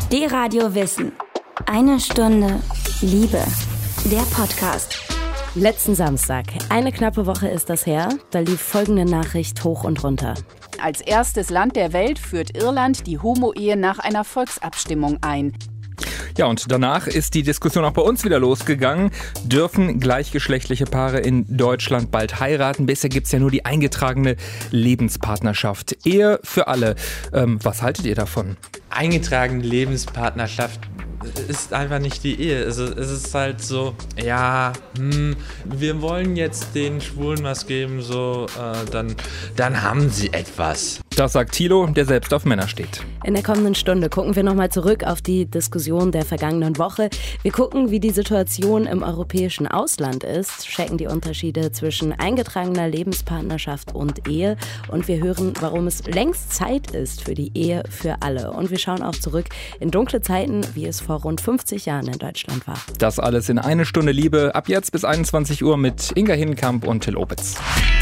D-Radio Wissen. Eine Stunde Liebe. Der Podcast. Letzten Samstag, eine knappe Woche ist das her, da lief folgende Nachricht hoch und runter. Als erstes Land der Welt führt Irland die Homo-Ehe nach einer Volksabstimmung ein. Ja, und danach ist die Diskussion auch bei uns wieder losgegangen. Dürfen gleichgeschlechtliche Paare in Deutschland bald heiraten? Bisher gibt's ja nur die eingetragene Lebenspartnerschaft. Ehe für alle. Was haltet ihr davon? Eingetragene Lebenspartnerschaft ist einfach nicht die Ehe. Es ist halt so, ja, wir wollen jetzt den Schwulen was geben, so, dann haben sie etwas. Das sagt Thilo, der selbst auf Männer steht. In der kommenden Stunde gucken wir nochmal zurück auf die Diskussion der vergangenen Woche. Wir gucken, wie die Situation im europäischen Ausland ist, checken die Unterschiede zwischen eingetragener Lebenspartnerschaft und Ehe und wir hören, warum es längst Zeit ist für die Ehe für alle. Und wir schauen auch zurück in dunkle Zeiten, wie es vor rund 50 Jahren in Deutschland war. Das alles in eine Stunde Liebe, ab jetzt bis 21 Uhr mit Inga Hinkamp und Till Opitz.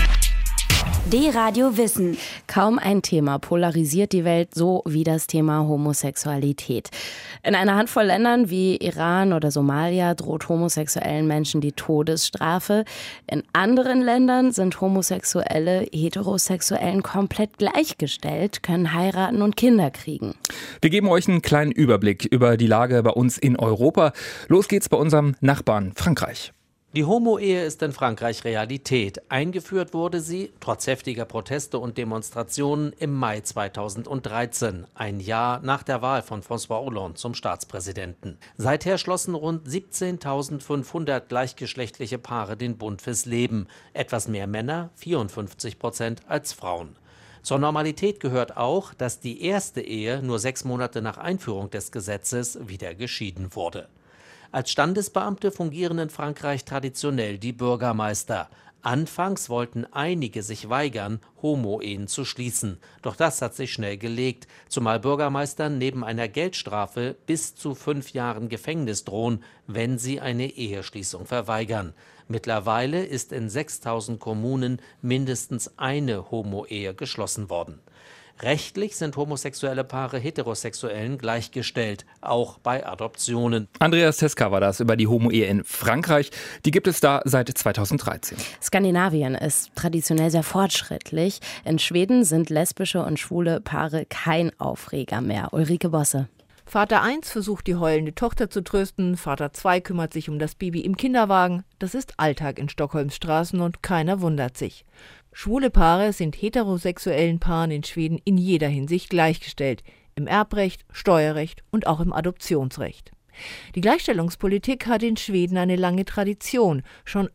D-Radio Wissen. Kaum ein Thema polarisiert die Welt so wie das Thema Homosexualität. In einer Handvoll Ländern wie Iran oder Somalia droht homosexuellen Menschen die Todesstrafe. In anderen Ländern sind Homosexuelle Heterosexuellen komplett gleichgestellt, können heiraten und Kinder kriegen. Wir geben euch einen kleinen Überblick über die Lage bei uns in Europa. Los geht's bei unserem Nachbarn Frankreich. Die Homo-Ehe ist in Frankreich Realität. Eingeführt wurde sie, trotz heftiger Proteste und Demonstrationen, im Mai 2013, ein Jahr nach der Wahl von François Hollande zum Staatspräsidenten. Seither schlossen rund 17.500 gleichgeschlechtliche Paare den Bund fürs Leben. Etwas mehr Männer, 54% als Frauen. Zur Normalität gehört auch, dass die erste Ehe nur 6 Monate nach Einführung des Gesetzes wieder geschieden wurde. Als Standesbeamte fungieren in Frankreich traditionell die Bürgermeister. Anfangs wollten einige sich weigern, Homo-Ehen zu schließen. Doch das hat sich schnell gelegt, zumal Bürgermeistern neben einer Geldstrafe bis zu 5 Jahren Gefängnis drohen, wenn sie eine Eheschließung verweigern. Mittlerweile ist in 6.000 Kommunen mindestens eine Homo-Ehe geschlossen worden. Rechtlich sind homosexuelle Paare Heterosexuellen gleichgestellt, auch bei Adoptionen. Andreas Teska war das über die Homo-Ehe in Frankreich. Die gibt es da seit 2013. Skandinavien ist traditionell sehr fortschrittlich. In Schweden sind lesbische und schwule Paare kein Aufreger mehr. Ulrike Bosse. Vater 1 versucht, die heulende Tochter zu trösten. Vater 2 kümmert sich um das Baby im Kinderwagen. Das ist Alltag in Stockholms Straßen und keiner wundert sich. Schwule Paare sind heterosexuellen Paaren in Schweden in jeder Hinsicht gleichgestellt. Im Erbrecht, Steuerrecht und auch im Adoptionsrecht. Die Gleichstellungspolitik hat in Schweden eine lange Tradition. Schon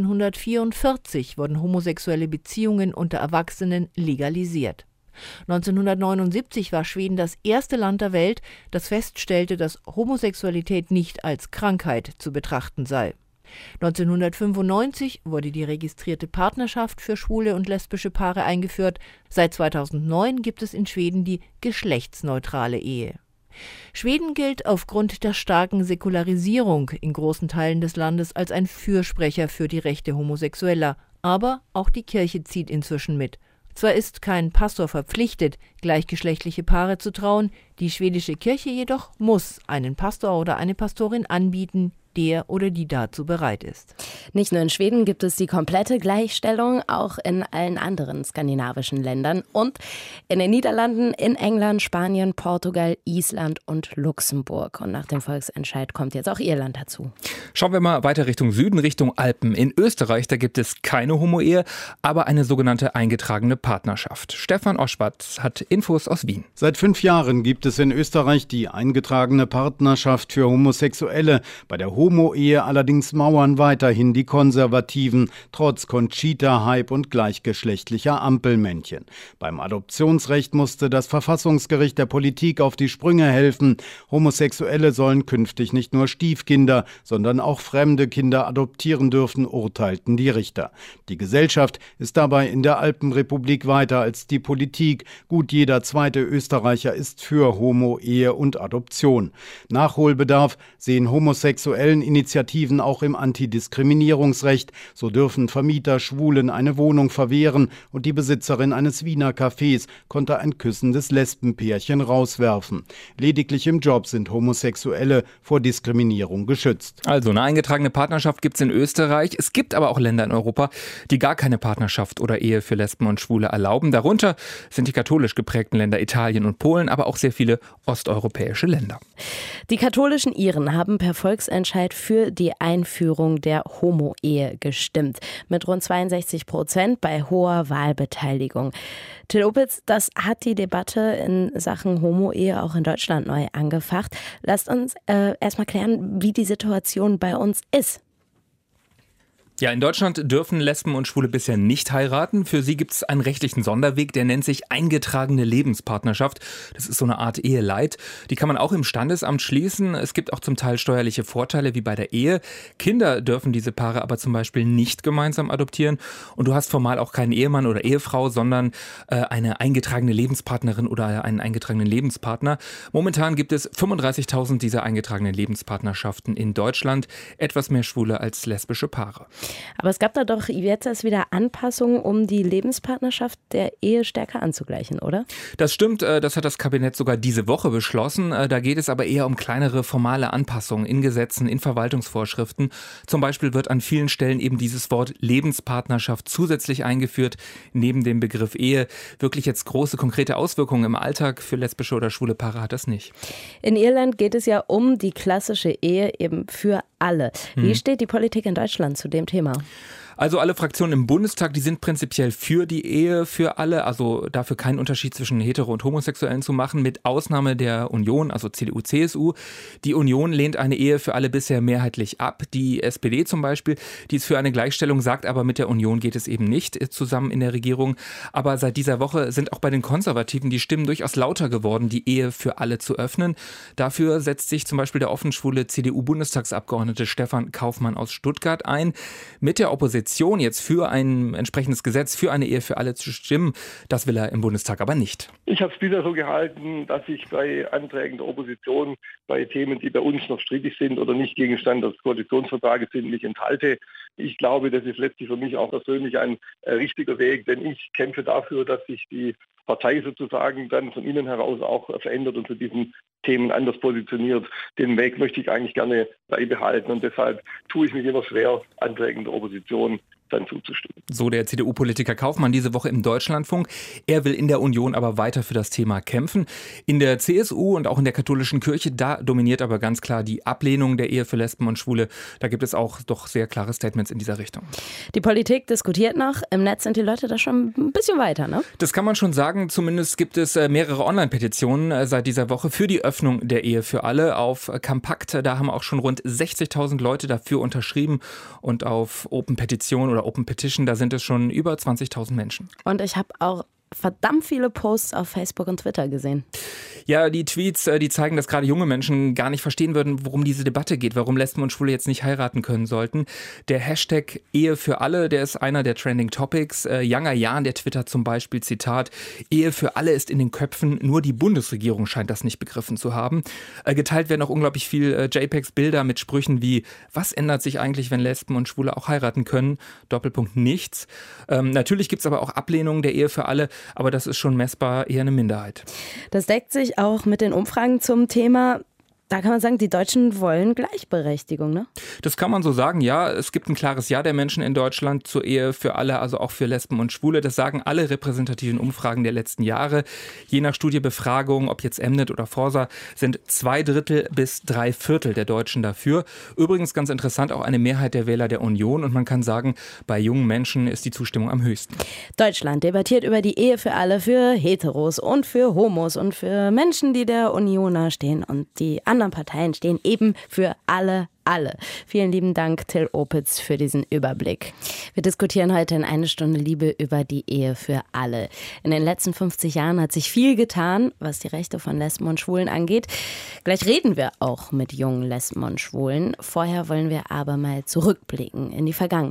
1944 wurden homosexuelle Beziehungen unter Erwachsenen legalisiert. 1979 war Schweden das erste Land der Welt, das feststellte, dass Homosexualität nicht als Krankheit zu betrachten sei. 1995 wurde die registrierte Partnerschaft für schwule und lesbische Paare eingeführt. Seit 2009 gibt es in Schweden die geschlechtsneutrale Ehe. Schweden gilt aufgrund der starken Säkularisierung in großen Teilen des Landes als ein Fürsprecher für die Rechte Homosexueller. Aber auch die Kirche zieht inzwischen mit. Zwar ist kein Pastor verpflichtet, gleichgeschlechtliche Paare zu trauen, die schwedische Kirche jedoch muss einen Pastor oder eine Pastorin anbieten, der oder die dazu bereit ist. Nicht nur in Schweden gibt es die komplette Gleichstellung, auch in allen anderen skandinavischen Ländern und in den Niederlanden, in England, Spanien, Portugal, Island und Luxemburg. Und nach dem Volksentscheid kommt jetzt auch Irland dazu. Schauen wir mal weiter Richtung Süden, Richtung Alpen. In Österreich, da gibt es keine Homo-Ehe, aber eine sogenannte eingetragene Partnerschaft. Stefan Oschwatz hat Infos aus Wien. Seit 5 Jahren gibt es in Österreich die eingetragene Partnerschaft für Homosexuelle. Bei der Homo-Ehe allerdings mauern weiterhin die Konservativen, trotz Conchita-Hype und gleichgeschlechtlicher Ampelmännchen. Beim Adoptionsrecht musste das Verfassungsgericht der Politik auf die Sprünge helfen. Homosexuelle sollen künftig nicht nur Stiefkinder, sondern auch fremde Kinder adoptieren dürfen, urteilten die Richter. Die Gesellschaft ist dabei in der Alpenrepublik weiter als die Politik. Gut jeder zweite Österreicher ist für Homo-Ehe und Adoption. Nachholbedarf sehen Homosexuelle aktuellen Initiativen auch im Antidiskriminierungsrecht. So dürfen Vermieter Schwulen eine Wohnung verwehren und die Besitzerin eines Wiener Cafés konnte ein küssendes Lesbenpärchen rauswerfen. Lediglich im Job sind Homosexuelle vor Diskriminierung geschützt. Also eine eingetragene Partnerschaft gibt es in Österreich. Es gibt aber auch Länder in Europa, die gar keine Partnerschaft oder Ehe für Lesben und Schwule erlauben. Darunter sind die katholisch geprägten Länder Italien und Polen, aber auch sehr viele osteuropäische Länder. Die katholischen Iren haben per Volksentscheid für die Einführung der Homo-Ehe gestimmt. Mit rund 62% bei hoher Wahlbeteiligung. Till Opitz, das hat die Debatte in Sachen Homo-Ehe auch in Deutschland neu angefacht. Lasst uns erstmal klären, wie die Situation bei uns ist. Ja, in Deutschland dürfen Lesben und Schwule bisher nicht heiraten. Für sie gibt es einen rechtlichen Sonderweg, der nennt sich eingetragene Lebenspartnerschaft. Das ist so eine Art Eheleit. Die kann man auch im Standesamt schließen. Es gibt auch zum Teil steuerliche Vorteile wie bei der Ehe. Kinder dürfen diese Paare aber zum Beispiel nicht gemeinsam adoptieren. Und du hast formal auch keinen Ehemann oder Ehefrau, sondern eine eingetragene Lebenspartnerin oder einen eingetragenen Lebenspartner. Momentan gibt es 35.000 dieser eingetragenen Lebenspartnerschaften in Deutschland. Etwas mehr Schwule als lesbische Paare. Aber es gab da doch jetzt erst wieder Anpassungen, um die Lebenspartnerschaft der Ehe stärker anzugleichen, oder? Das stimmt, das hat das Kabinett sogar diese Woche beschlossen. Da geht es aber eher um kleinere formale Anpassungen in Gesetzen, in Verwaltungsvorschriften. Zum Beispiel wird an vielen Stellen eben dieses Wort Lebenspartnerschaft zusätzlich eingeführt, neben dem Begriff Ehe. Wirklich jetzt große, konkrete Auswirkungen im Alltag für lesbische oder schwule Paare hat das nicht. In Irland geht es ja um die klassische Ehe eben für alle. Wie steht die Politik in Deutschland zu dem Thema? Also alle Fraktionen im Bundestag, die sind prinzipiell für die Ehe für alle, also dafür keinen Unterschied zwischen Hetero- und Homosexuellen zu machen, mit Ausnahme der Union, also CDU, CSU. Die Union lehnt eine Ehe für alle bisher mehrheitlich ab. Die SPD zum Beispiel, die ist für eine Gleichstellung, sagt aber, mit der Union geht es eben nicht zusammen in der Regierung. Aber seit dieser Woche sind auch bei den Konservativen die Stimmen durchaus lauter geworden, die Ehe für alle zu öffnen. Dafür setzt sich zum Beispiel der offenschwule CDU-Bundestagsabgeordnete Stefan Kaufmann aus Stuttgart ein. Mit der Opposition jetzt für ein entsprechendes Gesetz, für eine Ehe für alle zu stimmen, das will er im Bundestag aber nicht. Ich habe es bisher so gehalten, dass ich bei Anträgen der Opposition, bei Themen, die bei uns noch strittig sind oder nicht Gegenstand des Koalitionsvertrages sind, mich enthalte. Ich glaube, das ist letztlich für mich auch persönlich ein richtiger Weg, denn ich kämpfe dafür, dass sich die Partei sozusagen dann von innen heraus auch verändert und zu diesen Themen anders positioniert. Den Weg möchte ich eigentlich gerne beibehalten und deshalb tue ich mich immer schwer, Anträgen der Opposition dann zuzustimmen. So der CDU-Politiker Kaufmann diese Woche im Deutschlandfunk. Er will in der Union aber weiter für das Thema kämpfen. In der CSU und auch in der katholischen Kirche, da dominiert aber ganz klar die Ablehnung der Ehe für Lesben und Schwule. Da gibt es auch doch sehr klare Statements in dieser Richtung. Die Politik diskutiert noch. Im Netz sind die Leute da schon ein bisschen weiter, ne? Das kann man schon sagen. Zumindest gibt es mehrere Online-Petitionen seit dieser Woche für die Öffnung der Ehe für alle. Auf Compact, da haben auch schon rund 60.000 Leute dafür unterschrieben. Und auf Open Petition oder Open Petition, da sind es schon über 20.000 Menschen. Und ich habe auch verdammt viele Posts auf Facebook und Twitter gesehen. Ja, die Tweets, die zeigen, dass gerade junge Menschen gar nicht verstehen würden, worum diese Debatte geht, warum Lesben und Schwule jetzt nicht heiraten können sollten. Der Hashtag Ehe für alle, der ist einer der Trending Topics. Younger Jan, der twittert zum Beispiel, Zitat, Ehe für alle ist in den Köpfen, nur die Bundesregierung scheint das nicht begriffen zu haben. Geteilt werden auch unglaublich viel JPEGs, Bilder mit Sprüchen wie, was ändert sich eigentlich, wenn Lesben und Schwule auch heiraten können? Doppelpunkt nichts. Natürlich gibt es aber auch Ablehnungen der Ehe für alle, aber das ist schon messbar eher eine Minderheit. Das deckt sich auch mit den Umfragen zum Thema. Da kann man sagen, die Deutschen wollen Gleichberechtigung, ne? Das kann man so sagen, ja. Es gibt ein klares Ja der Menschen in Deutschland zur Ehe für alle, also auch für Lesben und Schwule. Das sagen alle repräsentativen Umfragen der letzten Jahre. Je nach Studiebefragung, ob jetzt Mnet oder Forsa, sind 2/3 bis 3/4 der Deutschen dafür. Übrigens ganz interessant, auch eine Mehrheit der Wähler der Union. Und man kann sagen, bei jungen Menschen ist die Zustimmung am höchsten. Deutschland debattiert über die Ehe für alle, für Heteros und für Homos und für Menschen, die der Union nahestehen. Und die anderen Parteien stehen eben für alle. Vielen lieben Dank, Till Opitz, für diesen Überblick. Wir diskutieren heute in 1 Stunde Liebe über die Ehe für alle. In den letzten 50 Jahren hat sich viel getan, was die Rechte von Lesben und Schwulen angeht. Gleich reden wir auch mit jungen Lesben und Schwulen. Vorher wollen wir aber mal zurückblicken in die Vergangenheit.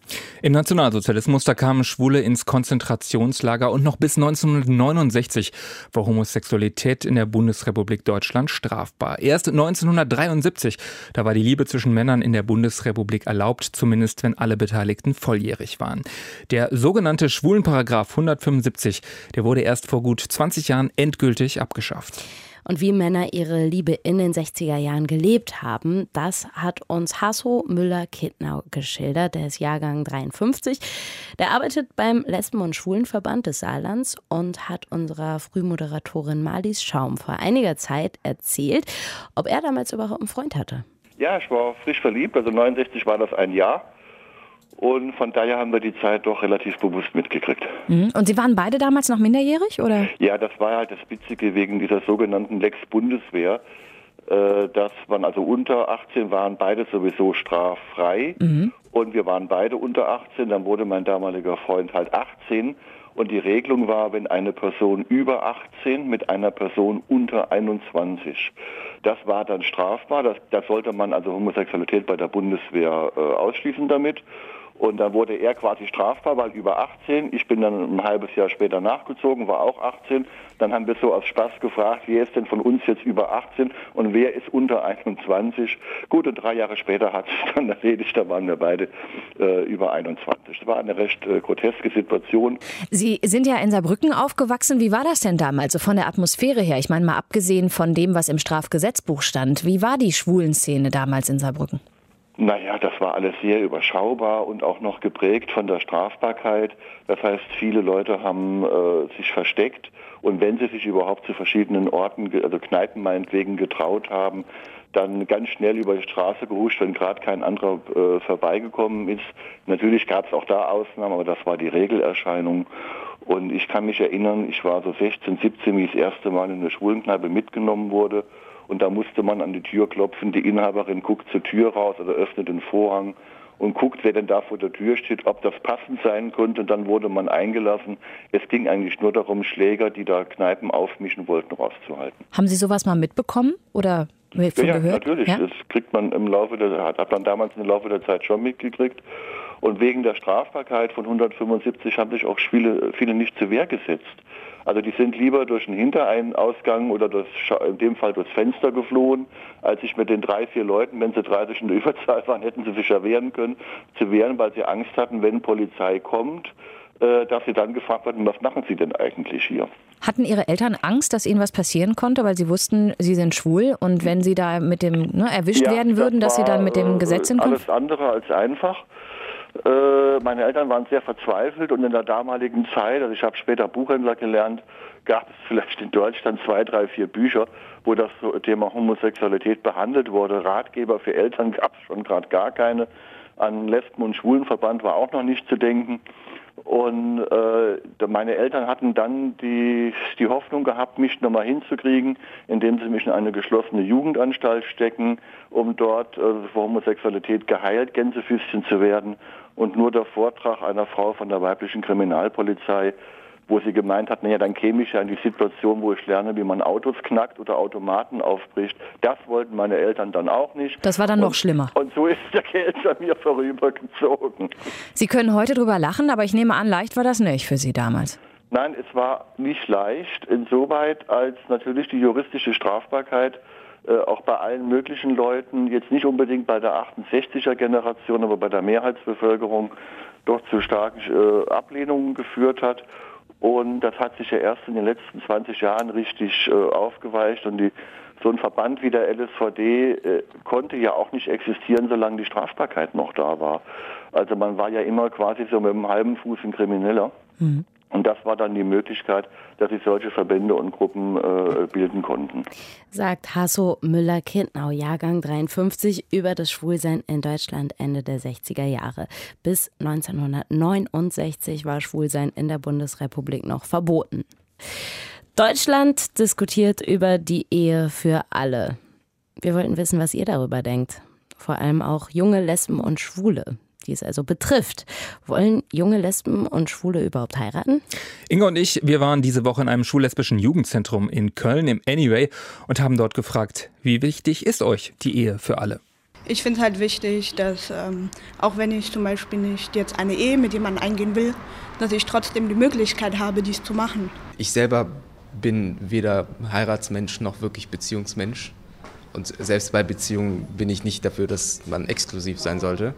Im Nationalsozialismus, da kamen Schwule ins Konzentrationslager und noch bis 1969 war Homosexualität in der Bundesrepublik Deutschland strafbar. Erst 1973, da war die Liebe zwischen Männern in der Bundesrepublik erlaubt, zumindest wenn alle Beteiligten volljährig waren. Der sogenannte Schwulenparagraf 175, der wurde erst vor gut 20 Jahren endgültig abgeschafft. Und wie Männer ihre Liebe in den 60er Jahren gelebt haben, das hat uns Hasso Müller-Kittnau geschildert. Der ist Jahrgang 53. Der arbeitet beim Lesben- und Schwulenverband des Saarlands und hat unserer Frühmoderatorin Marlies Schaum vor einiger Zeit erzählt, ob er damals überhaupt einen Freund hatte. Ja, ich war frisch verliebt, also 69 war das ein Jahr. Und von daher haben wir die Zeit doch relativ bewusst mitgekriegt. Und Sie waren beide damals noch minderjährig, oder? Ja, das war halt das Witzige wegen dieser sogenannten Lex Bundeswehr. Dass man also unter 18 waren beide sowieso straffrei. Und wir waren beide unter 18, dann wurde mein damaliger Freund halt 18. Und die Regelung war, wenn eine Person über 18 mit einer Person unter 21. Das war dann strafbar. Da sollte man also Homosexualität bei der Bundeswehr ausschließen damit. Und dann wurde er quasi strafbar, weil über 18. Ich bin dann ein halbes Jahr später nachgezogen, war auch 18. Dann haben wir so aus Spaß gefragt, wer ist denn von uns jetzt über 18 und wer ist unter 21? Gut, und 3 Jahre später hat es dann erledigt, da waren wir beide über 21. Das war eine recht groteske Situation. Sie sind ja in Saarbrücken aufgewachsen. Wie war das denn damals, so von der Atmosphäre her? Ich meine, mal abgesehen von dem, was im Strafgesetzbuch stand. Wie war die Schwulenszene damals in Saarbrücken? Naja, das war alles sehr überschaubar und auch noch geprägt von der Strafbarkeit. Das heißt, viele Leute haben sich versteckt und wenn sie sich überhaupt zu verschiedenen Orten, also Kneipen meinetwegen, getraut haben, dann ganz schnell über die Straße gehuscht, wenn gerade kein anderer vorbeigekommen ist. Natürlich gab es auch da Ausnahmen, aber das war die Regelerscheinung. Und ich kann mich erinnern, ich war so 16, 17, wie ich das erste Mal in eine Schwulenkneipe mitgenommen wurde. Und da musste man an die Tür klopfen, die Inhaberin guckt zur Tür raus oder öffnet den Vorhang und guckt, wer denn da vor der Tür steht, ob das passend sein könnte. Und dann wurde man eingelassen. Es ging eigentlich nur darum, Schläger, die da Kneipen aufmischen wollten, rauszuhalten. Haben Sie sowas mal mitbekommen oder von gehört? Natürlich. Ja? Das kriegt man hat man damals im Laufe der Zeit schon mitgekriegt. Und wegen der Strafbarkeit von 175 haben sich auch viele nicht zur Wehr gesetzt. Also die sind lieber durch den Hintereinausgang oder in dem Fall durchs Fenster geflohen, als sich mit den 3, 4 Leuten, wenn sie 30 in der Überzahl waren, hätten sie sich ja wehren können, weil sie Angst hatten, wenn Polizei kommt, dass sie dann gefragt werden, was machen sie denn eigentlich hier? Hatten Ihre Eltern Angst, dass Ihnen was passieren konnte, weil sie wussten, Sie sind schwul und wenn Sie da mit dem erwischt werden würden, dass Sie dann mit dem Gesetz hinkommen? Alles andere als einfach. Meine Eltern waren sehr verzweifelt und in der damaligen Zeit, also ich habe später Buchhändler gelernt, gab es vielleicht in Deutschland 2, 3, 4 Bücher, wo das Thema Homosexualität behandelt wurde. Ratgeber für Eltern gab es schon gerade gar keine. An Lesben- und Schwulenverband war auch noch nicht zu denken. Und meine Eltern hatten dann die Hoffnung gehabt, mich nochmal hinzukriegen, indem sie mich in eine geschlossene Jugendanstalt stecken, um dort für Homosexualität geheilt, Gänsefüßchen zu werden. Und nur der Vortrag einer Frau von der weiblichen Kriminalpolizei, wo sie gemeint hat, dann käme ich ja in die Situation, wo ich lerne, wie man Autos knackt oder Automaten aufbricht. Das wollten meine Eltern dann auch nicht. Das war dann noch schlimmer. Und so ist der Geld an mir vorübergezogen. Sie können heute drüber lachen, aber ich nehme an, leicht war das nicht für Sie damals. Nein, es war nicht leicht, insoweit als natürlich die juristische Strafbarkeit auch bei allen möglichen Leuten, jetzt nicht unbedingt bei der 68er-Generation, aber bei der Mehrheitsbevölkerung doch zu starken Ablehnungen geführt hat. Und das hat sich ja erst in den letzten 20 Jahren richtig aufgeweicht. Und so ein Verband wie der LSVD konnte ja auch nicht existieren, solange die Strafbarkeit noch da war. Also man war ja immer quasi so mit einem halben Fuß ein Krimineller. Mhm. Und das war dann die Möglichkeit, dass sich solche Verbände und Gruppen bilden konnten. Sagt Hasso Müller-Kittnau, Jahrgang 53, über das Schwulsein in Deutschland Ende der 60er Jahre. Bis 1969 war Schwulsein in der Bundesrepublik noch verboten. Deutschland diskutiert über die Ehe für alle. Wir wollten wissen, was ihr darüber denkt. Vor allem auch junge Lesben und Schwule, die es also betrifft. Wollen junge Lesben und Schwule überhaupt heiraten? Inga und ich, wir waren diese Woche in einem schullesbischen Jugendzentrum in Köln im Anyway und haben dort gefragt, wie wichtig ist euch die Ehe für alle? Ich finde es halt wichtig, dass auch wenn ich zum Beispiel nicht jetzt eine Ehe mit jemandem eingehen will, dass ich trotzdem die Möglichkeit habe, dies zu machen. Ich selber bin weder Heiratsmensch noch wirklich Beziehungsmensch. Und selbst bei Beziehungen bin ich nicht dafür, dass man exklusiv sein sollte.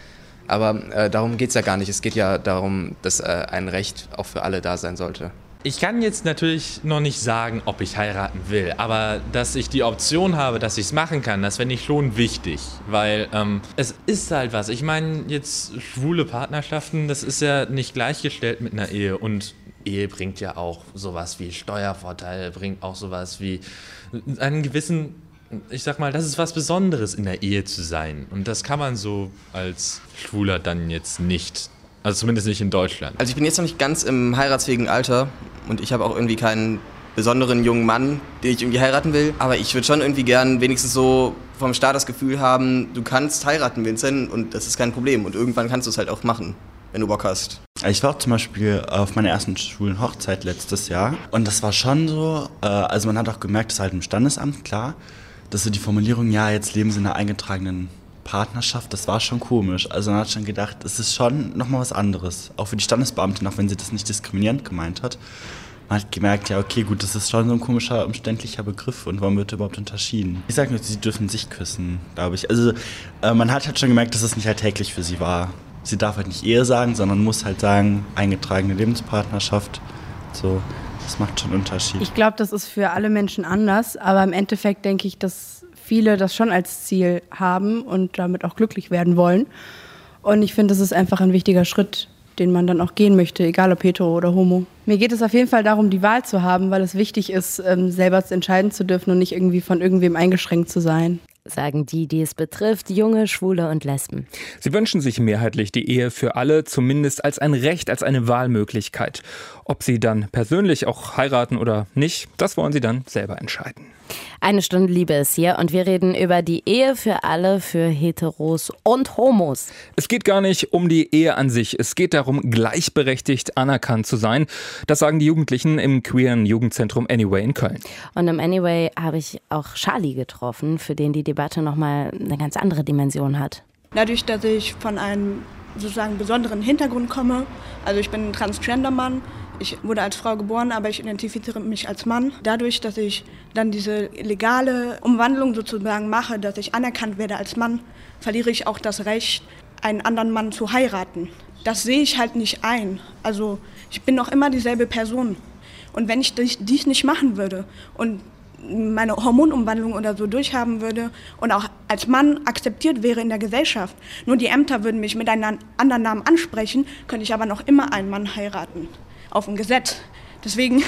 Aber darum geht es ja gar nicht. Es geht ja darum, dass ein Recht auch für alle da sein sollte. Ich kann jetzt natürlich noch nicht sagen, ob ich heiraten will, aber dass ich die Option habe, dass ich es machen kann, das fände ich schon wichtig, weil es ist halt was. Ich meine, jetzt schwule Partnerschaften, das ist ja nicht gleichgestellt mit einer Ehe und Ehe bringt ja auch sowas wie Steuervorteile, bringt auch sowas wie einen gewissen, ich sag mal, das ist was Besonderes in der Ehe zu sein und das kann man so als Schwuler dann jetzt nicht. Also zumindest nicht in Deutschland. Also ich bin jetzt noch nicht ganz im heiratsfähigen Alter und ich habe auch irgendwie keinen besonderen jungen Mann, den ich irgendwie heiraten will. Aber ich würde schon irgendwie gern wenigstens so vom Staat das Gefühl haben, du kannst heiraten, Vincent, und das ist kein Problem. Und irgendwann kannst du es halt auch machen, wenn du Bock hast. Ich war auch zum Beispiel auf meiner ersten schwulen Hochzeit letztes Jahr. Und das war schon so, also man hat auch gemerkt, das ist halt im Standesamt, klar, dass so die Formulierung, ja, jetzt leben sie in einer eingetragenen Partnerschaft, das war schon komisch. Also man hat schon gedacht, es ist schon nochmal was anderes. Auch für die Standesbeamtin, auch wenn sie das nicht diskriminierend gemeint hat. Man hat gemerkt, ja okay, gut, das ist schon so ein komischer, umständlicher Begriff und warum wird überhaupt unterschieden? Ich sage nur, sie dürfen sich küssen, glaube ich. Also man hat halt schon gemerkt, dass es nicht alltäglich für sie war. Sie darf halt nicht Ehe sagen, sondern muss halt sagen, eingetragene Lebenspartnerschaft. So, das macht schon einen Unterschied. Ich glaube, das ist für alle Menschen anders, aber im Endeffekt denke ich, dass viele das schon als Ziel haben und damit auch glücklich werden wollen. Und ich finde, das ist einfach ein wichtiger Schritt, den man dann auch gehen möchte, egal ob hetero oder homo. Mir geht es auf jeden Fall darum, die Wahl zu haben, weil es wichtig ist, selber entscheiden zu dürfen und nicht irgendwie von irgendwem eingeschränkt zu sein. Sagen die es betrifft, Junge, Schwule und Lesben. Sie wünschen sich mehrheitlich die Ehe für alle, zumindest als ein Recht, als eine Wahlmöglichkeit. Ob sie dann persönlich auch heiraten oder nicht, das wollen sie dann selber entscheiden. Eine Stunde Liebe ist hier und wir reden über die Ehe für alle, für Heteros und Homos. Es geht gar nicht um die Ehe an sich. Es geht darum, gleichberechtigt anerkannt zu sein. Das sagen die Jugendlichen im queeren Jugendzentrum Anyway in Köln. Und im Anyway habe ich auch Charlie getroffen, für den die Debatte nochmal eine ganz andere Dimension hat. Dadurch, dass ich von einem sozusagen besonderen Hintergrund komme, also ich bin ein Transgender-Mann, ich wurde als Frau geboren, aber ich identifiziere mich als Mann. Dadurch, dass ich dann diese legale Umwandlung sozusagen mache, dass ich anerkannt werde als Mann, verliere ich auch das Recht, einen anderen Mann zu heiraten. Das sehe ich halt nicht ein. Also ich bin noch immer dieselbe Person. Und wenn ich dies nicht machen würde und meine Hormonumwandlung oder so durchhaben würde und auch als Mann akzeptiert wäre in der Gesellschaft, nur die Ämter würden mich mit einem anderen Namen ansprechen, könnte ich aber noch immer einen Mann heiraten. Auf dem Gesetz. Deswegen,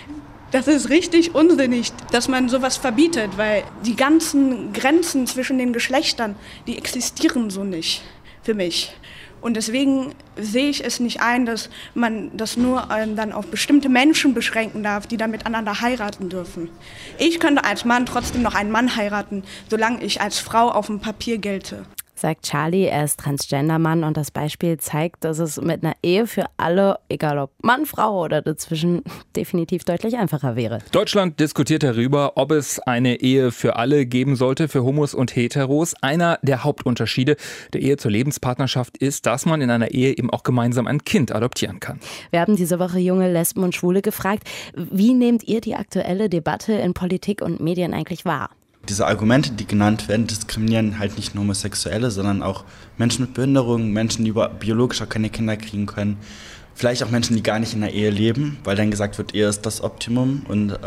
das ist richtig unsinnig, dass man sowas verbietet, weil die ganzen Grenzen zwischen den Geschlechtern, die existieren so nicht für mich. Und deswegen sehe ich es nicht ein, dass man das nur dann auf bestimmte Menschen beschränken darf, die dann miteinander heiraten dürfen. Ich könnte als Mann trotzdem noch einen Mann heiraten, solange ich als Frau auf dem Papier gelte. Sagt Charlie, er ist Transgender-Mann und das Beispiel zeigt, dass es mit einer Ehe für alle, egal ob Mann, Frau oder dazwischen, definitiv deutlich einfacher wäre. Deutschland diskutiert darüber, ob es eine Ehe für alle geben sollte, für Homos und Heteros. Einer der Hauptunterschiede der Ehe zur Lebenspartnerschaft ist, dass man in einer Ehe eben auch gemeinsam ein Kind adoptieren kann. Wir haben diese Woche junge Lesben und Schwule gefragt, wie nehmt ihr die aktuelle Debatte in Politik und Medien eigentlich wahr? Diese Argumente, die genannt werden, diskriminieren halt nicht nur Homosexuelle, sondern auch Menschen mit Behinderungen, Menschen, die biologisch auch keine Kinder kriegen können. Vielleicht auch Menschen, die gar nicht in der Ehe leben, weil dann gesagt wird, Ehe ist das Optimum. Und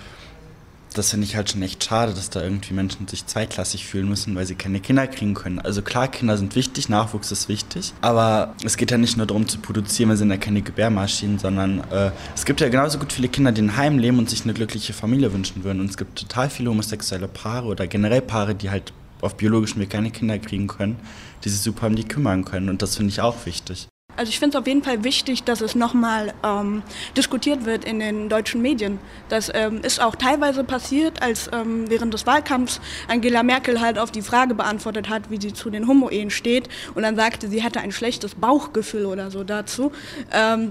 das finde ich halt schon echt schade, dass da irgendwie Menschen sich zweiklassig fühlen müssen, weil sie keine Kinder kriegen können. Also klar, Kinder sind wichtig, Nachwuchs ist wichtig, aber es geht ja nicht nur darum zu produzieren, wir sind ja keine Gebärmaschinen, sondern es gibt ja genauso gut viele Kinder, die in Heim leben und sich eine glückliche Familie wünschen würden. Und es gibt total viele homosexuelle Paare oder generell Paare, die halt auf biologischem Weg keine Kinder kriegen können, die sich super um die kümmern können. Und das finde ich auch wichtig. Also ich finde es auf jeden Fall wichtig, dass es nochmal diskutiert wird in den deutschen Medien. Das ist auch teilweise passiert, als während des Wahlkampfs Angela Merkel halt auf die Frage beantwortet hat, wie sie zu den Homo-Ehen steht. Und dann sagte, sie hatte ein schlechtes Bauchgefühl oder so dazu.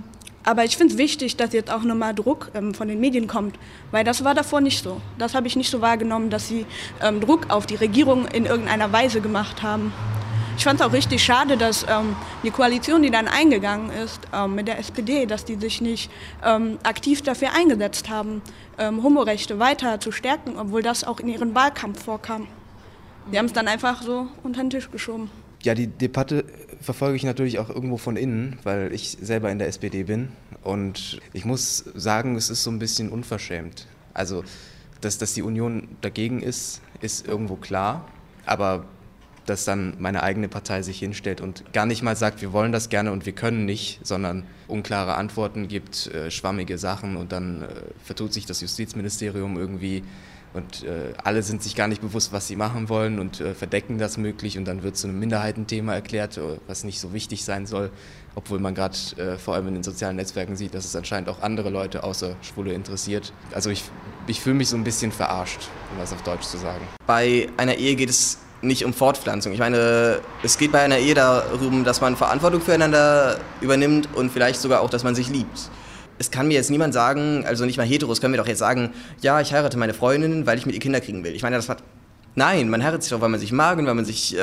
Aber ich finde es wichtig, dass jetzt auch nochmal Druck von den Medien kommt, weil das war davor nicht so. Das habe ich nicht so wahrgenommen, dass sie Druck auf die Regierung in irgendeiner Weise gemacht haben. Ich fand es auch richtig schade, dass die Koalition, die dann eingegangen ist mit der SPD, dass die sich nicht aktiv dafür eingesetzt haben, Homorechte weiter zu stärken, obwohl das auch in ihrem Wahlkampf vorkam. Die haben es dann einfach so unter den Tisch geschoben. Ja, die Debatte verfolge ich natürlich auch irgendwo von innen, weil ich selber in der SPD bin. Und ich muss sagen, es ist so ein bisschen unverschämt. Also, dass die Union dagegen ist irgendwo klar. Aber dass dann meine eigene Partei sich hinstellt und gar nicht mal sagt, wir wollen das gerne und wir können nicht, sondern unklare Antworten gibt, schwammige Sachen und dann vertut sich das Justizministerium irgendwie und alle sind sich gar nicht bewusst, was sie machen wollen und verdecken das möglich und dann wird zu einem Minderheitenthema erklärt, was nicht so wichtig sein soll, obwohl man gerade vor allem in den sozialen Netzwerken sieht, dass es anscheinend auch andere Leute außer Schwule interessiert. Also ich fühle mich so ein bisschen verarscht, um das auf Deutsch zu sagen. Bei einer Ehe geht es nicht um Fortpflanzung. Ich meine, es geht bei einer Ehe darum, dass man Verantwortung füreinander übernimmt und vielleicht sogar auch, dass man sich liebt. Es kann mir jetzt niemand sagen, also nicht mal Heteros können mir doch jetzt sagen, ja, ich heirate meine Freundin, weil ich mit ihr Kinder kriegen will. Ich meine, nein, man heiratet sich doch, weil man sich mag und weil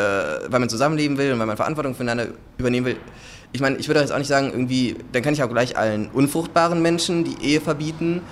man zusammenleben will und weil man Verantwortung füreinander übernehmen will. Ich meine, ich würde jetzt auch nicht sagen, irgendwie, dann kann ich auch gleich allen unfruchtbaren Menschen die Ehe verbieten.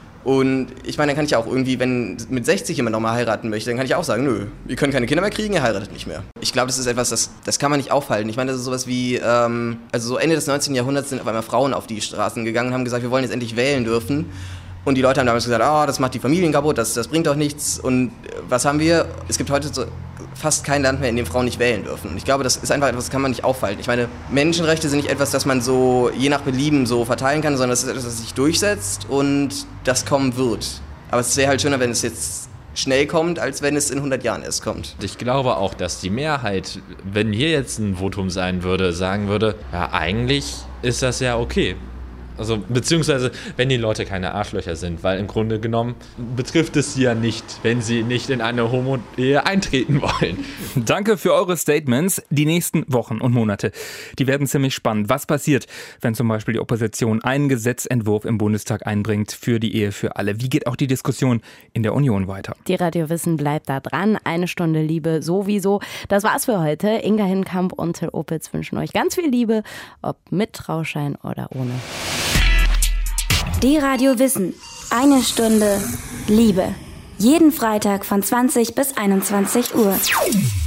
Und ich meine, dann kann ich auch irgendwie, wenn mit 60 jemand nochmal heiraten möchte, dann kann ich auch sagen, nö, ihr könnt keine Kinder mehr kriegen, ihr heiratet nicht mehr. Ich glaube, das ist etwas, das kann man nicht aufhalten. Ich meine, das ist sowas wie, also so Ende des 19. Jahrhunderts sind auf einmal Frauen auf die Straßen gegangen und haben gesagt, wir wollen jetzt endlich wählen dürfen. Und die Leute haben damals gesagt, das macht die Familien kaputt, das bringt doch nichts. Und was haben wir? Es gibt heute so fast kein Land mehr, in dem Frauen nicht wählen dürfen. Und ich glaube, das ist einfach etwas, das kann man nicht aufhalten. Ich meine, Menschenrechte sind nicht etwas, das man so je nach Belieben so verteilen kann, sondern das ist etwas, das sich durchsetzt und das kommen wird. Aber es wäre halt schöner, wenn es jetzt schnell kommt, als wenn es in 100 Jahren erst kommt. Ich glaube auch, dass die Mehrheit, wenn hier jetzt ein Votum sein würde, sagen würde, ja, eigentlich ist das ja okay. Also beziehungsweise, wenn die Leute keine Arschlöcher sind, weil im Grunde genommen betrifft es sie ja nicht, wenn sie nicht in eine Homo-Ehe eintreten wollen. Danke für eure Statements. Die nächsten Wochen und Monate, die werden ziemlich spannend. Was passiert, wenn zum Beispiel die Opposition einen Gesetzentwurf im Bundestag einbringt für die Ehe für alle? Wie geht auch die Diskussion in der Union weiter? Die Radio Wissen bleibt da dran. Eine Stunde Liebe sowieso. Das war's für heute. Inga Hinkamp und Till Opitz wünschen euch ganz viel Liebe, ob mit Trauschein oder ohne. Die Radio Wissen. Eine Stunde Liebe. Jeden Freitag von 20 bis 21 Uhr.